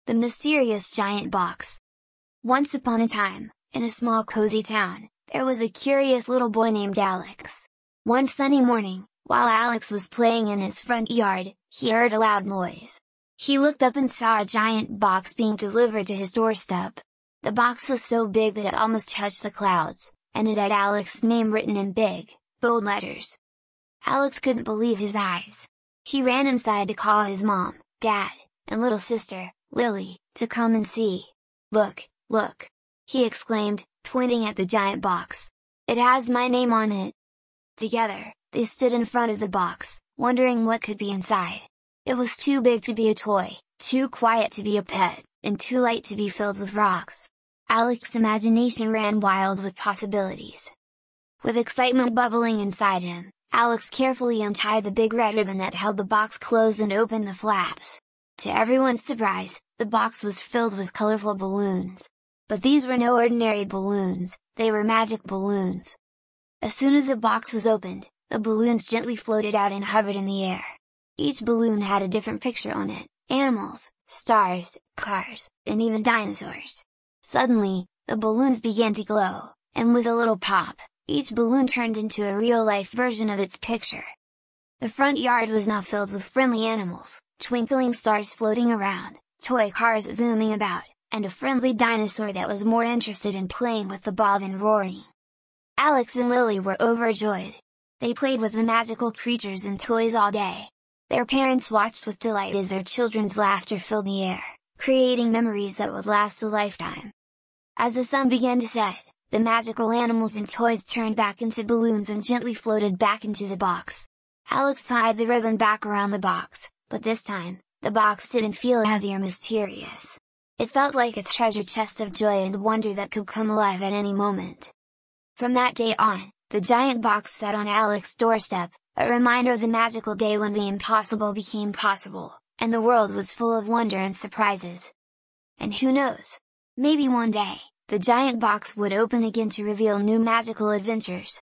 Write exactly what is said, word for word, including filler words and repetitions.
The Mysterious Giant Box. Once upon a time, in a small cozy town, there was a curious little boy named Alex. One sunny morning, while Alex was playing in his front yard, he heard a loud noise. He looked up and saw a giant box being delivered to his doorstep. The box was so big that it almost touched the clouds, and it had Alex's name written in big, bold letters. Alex couldn't believe his eyes. He ran inside to call his mom, dad, and little sister, Lily, to come and see. "Look, look!" he exclaimed, pointing at the giant box. "It has my name on it!" Together, they stood in front of the box, wondering what could be inside. It was too big to be a toy, too quiet to be a pet, and too light to be filled with rocks. Alex's imagination ran wild with possibilities. With excitement bubbling inside him, Alex carefully untied the big red ribbon that held the box closed and opened the flaps. To everyone's surprise, the box was filled with colorful balloons. But these were no ordinary balloons, they were magic balloons. As soon as the box was opened, the balloons gently floated out and hovered in the air. Each balloon had a different picture on it: animals, stars, cars, and even dinosaurs. Suddenly, the balloons began to glow, and with a little pop, each balloon turned into a real-life version of its picture. The front yard was now filled with friendly animals, twinkling stars floating around, toy cars zooming about, and a friendly dinosaur that was more interested in playing with the ball than roaring. Alex and Lily were overjoyed. They played with the magical creatures and toys all day. Their parents watched with delight as their children's laughter filled the air, creating memories that would last a lifetime. As the sun began to set, the magical animals and toys turned back into balloons and gently floated back into the box. Alex tied the ribbon back around the box, but this time, the box didn't feel heavy or mysterious. It felt like a treasure chest of joy and wonder that could come alive at any moment. From that day on, the giant box sat on Alex's doorstep, a reminder of the magical day when the impossible became possible, and the world was full of wonder and surprises. And who knows? Maybe one day, the giant box would open again to reveal new magical adventures.